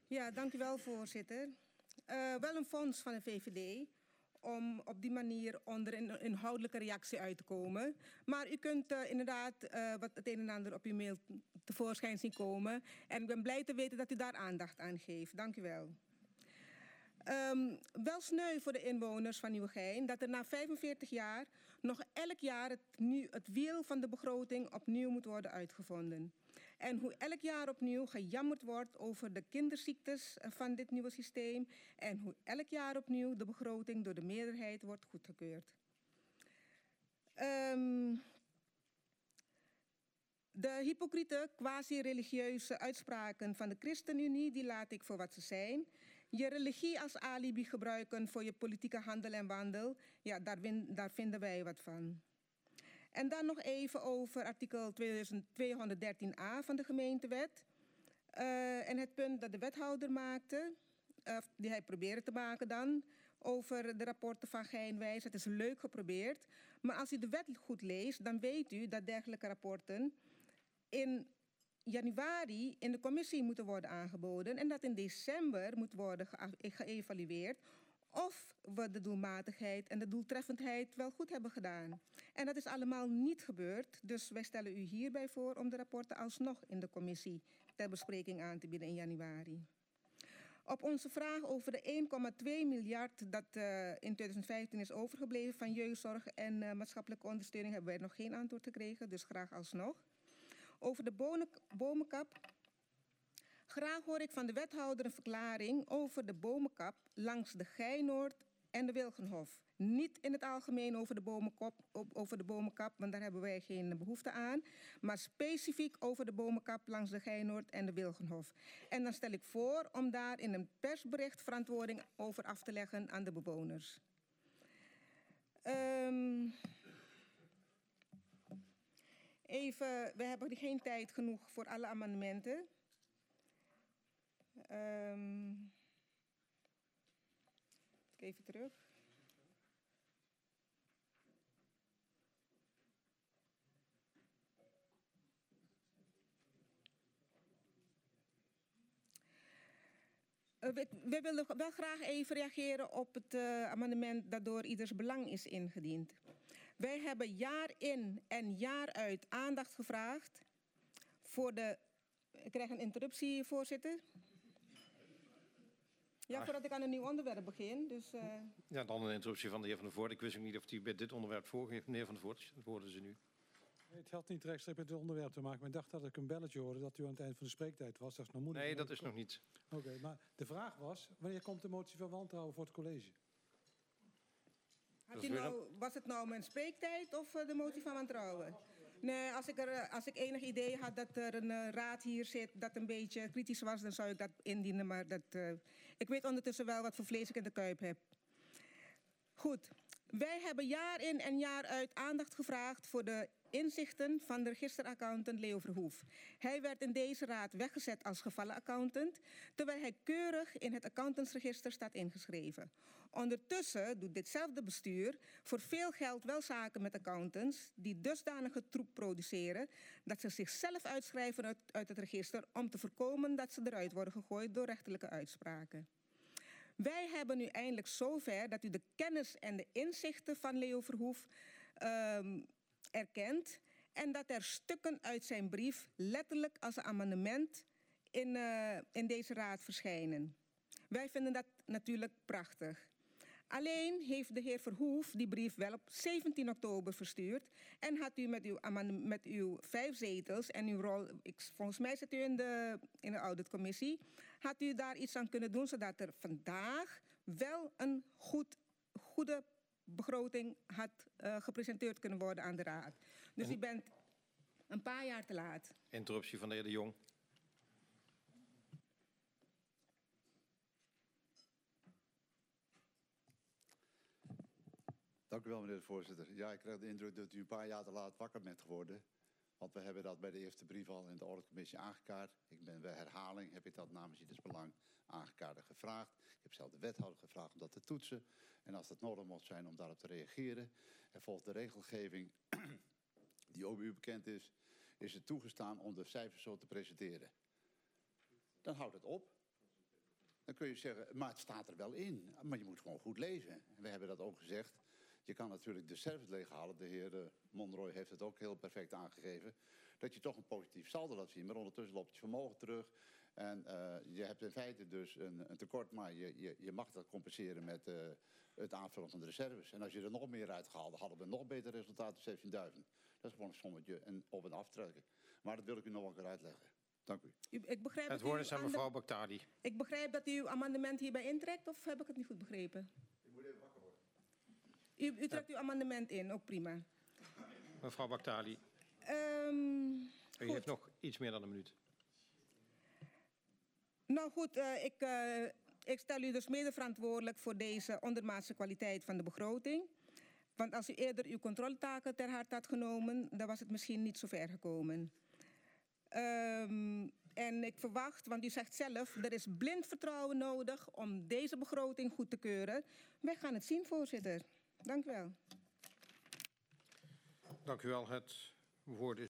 Ja, dank u wel, voorzitter. Wel een fonds van de VVD om op die manier onder een inhoudelijke reactie uit te komen. Maar u kunt inderdaad wat het een en ander op uw mail tevoorschijn zien komen. En ik ben blij te weten dat u daar aandacht aan geeft. Dank u wel. Wel sneu voor de inwoners van Nieuwegein dat er na 45 jaar nog elk jaar het wiel van de begroting opnieuw moet worden uitgevonden. En hoe elk jaar opnieuw gejammerd wordt over de kinderziektes van dit nieuwe systeem en hoe elk jaar opnieuw de begroting door de meerderheid wordt goedgekeurd. De hypocriete, quasi-religieuze uitspraken van de ChristenUnie, die laat ik voor wat ze zijn. Je religie als alibi gebruiken voor je politieke handel en wandel, ja, daar vinden wij wat van. En dan nog even over artikel 213a van de gemeentewet. En het punt dat de wethouder maakte, die hij probeerde te maken dan, over de rapporten van Geinwijs. Het is leuk geprobeerd. Maar als u de wet goed leest, dan weet u dat dergelijke rapporten in januari in de commissie moeten worden aangeboden en dat in december moet worden geëvalueerd of we de doelmatigheid en de doeltreffendheid wel goed hebben gedaan. En dat is allemaal niet gebeurd, dus wij stellen u hierbij voor om de rapporten alsnog in de commissie ter bespreking aan te bieden in januari. Op onze vraag over de 1,2 miljard dat in 2015 is overgebleven van jeugdzorg en maatschappelijke ondersteuning hebben wij nog geen antwoord gekregen, dus graag alsnog. Over de bomenkap. Graag hoor ik van de wethouder een verklaring over de bomenkap langs de Geinoord en de Wilgenhof. Niet in het algemeen over de bomenkap, want daar hebben wij geen behoefte aan. Maar specifiek over de bomenkap langs de Geinoord en de Wilgenhof. En dan stel ik voor om daar in een persbericht verantwoording over af te leggen aan de bewoners. Even, we hebben geen tijd genoeg voor alle amendementen. Even terug. We willen wel graag even reageren op het amendement dat door Ieders Belang is ingediend. Wij hebben jaar in en jaar uit aandacht gevraagd voor de... Ik krijg een interruptie, voorzitter. Ja, voordat ik aan een nieuw onderwerp begin. Dus, Ja, dan een interruptie van de heer Van der Voort. Ik wist ook niet of u bij dit onderwerp voorgeeft. Meneer Van der Voort, dat hoorden ze nu. Nee, het had niet rechtstreeks met het onderwerp te maken. Maar ik dacht dat ik een belletje hoorde dat u aan het eind van de spreektijd was. Dat is nog moeilijk. Nee, dat is nog niet. Oké, maar de vraag was, wanneer komt de motie van wantrouwen voor het college? Was het nou mijn spreektijd of de motie van wantrouwen? Nee, als ik enig idee had dat er een raad hier zit dat een beetje kritisch was, dan zou ik dat indienen. Maar ik weet ondertussen wel wat voor vlees ik in de kuip heb. Goed, wij hebben jaar in en jaar uit aandacht gevraagd voor de inzichten van de registeraccountant Leo Verhoef. Hij werd in deze raad weggezet als gevallenaccountant, terwijl hij keurig in het accountantsregister staat ingeschreven. Ondertussen doet ditzelfde bestuur voor veel geld wel zaken met accountants die dusdanige troep produceren dat ze zichzelf uitschrijven uit het register om te voorkomen dat ze eruit worden gegooid door rechterlijke uitspraken. Wij hebben nu eindelijk zover dat u de kennis en de inzichten van Leo Verhoef erkent en dat er stukken uit zijn brief letterlijk als een amendement in deze raad verschijnen. Wij vinden dat natuurlijk prachtig. Alleen heeft de heer Verhoef die brief wel op 17 oktober verstuurd en had u met uw 5 zetels en uw rol, volgens mij zit u in de auditcommissie, had u daar iets aan kunnen doen zodat er vandaag wel een goede begroting had gepresenteerd kunnen worden aan de raad. Dus u bent een paar jaar te laat. Interruptie van de heer De Jong. Dank u wel, meneer de voorzitter. Ja, ik krijg de indruk dat u een paar jaar te laat wakker bent geworden. Want we hebben dat bij de eerste brief al in de auditcommissie aangekaart. Bij herhaling heb ik dat namens Ieders Belang aangekaart gevraagd. Ik heb zelf de wethouder gevraagd om dat te toetsen. En als het nodig mocht zijn om daarop te reageren. En volgens de regelgeving die ook u bekend is, is het toegestaan om de cijfers zo te presenteren. Dan houdt het op. kun je zeggen, maar het staat er wel in. Maar je moet gewoon goed lezen. We hebben dat ook gezegd. Je kan natuurlijk de service leeghalen. De heer Monroy heeft het ook heel perfect aangegeven. Dat je toch een positief saldo laat zien. Maar ondertussen loopt je vermogen terug. En je hebt in feite dus een tekort. Maar je mag dat compenseren met het aanvullen van de reserves. En als je er nog meer uitgehaald, hadden we een nog beter resultaat dan 17.000. Dat is gewoon een sommetje en op- en aftrekken. Maar dat wil ik u nog een keer uitleggen. Dank u. Ik begrijp Het dat woord u is aan mevrouw Baghdadi. Ik begrijp dat u uw amendement hierbij intrekt, of heb ik het niet goed begrepen? Ik moet even wakker worden. U trekt uw amendement in, ook prima. Mevrouw Baghdadi, u Goed. heeft nog iets meer dan een minuut. Nou goed, ik stel u dus mede verantwoordelijk voor deze ondermaatse kwaliteit van de begroting. Want als u eerder uw controletaken ter harte had genomen, dan was het misschien niet zo ver gekomen. En ik verwacht, want u zegt zelf, er is blind vertrouwen nodig om deze begroting goed te keuren. Wij gaan het zien, voorzitter. Dank u wel. Dank u wel. Het woord is